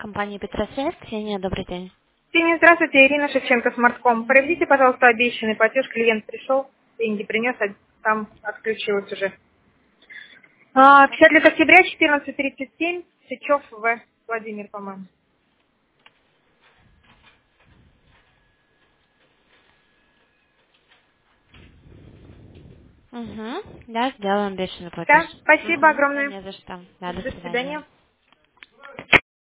компания Петросвет. Ксения, добрый день. Ксения, здравствуйте, Ирина Шевченко, Смартком. Проведите, пожалуйста, обещанный платеж. Клиент пришел, деньги принес, а там отключилось уже. 50 лет октября, 14:37, Сычев В. Владимир, по-моему. Угу. Да, сделаем обещанный платеж. Да, спасибо Угу. Да, огромное. не за что. Да, до До свидания. свидания.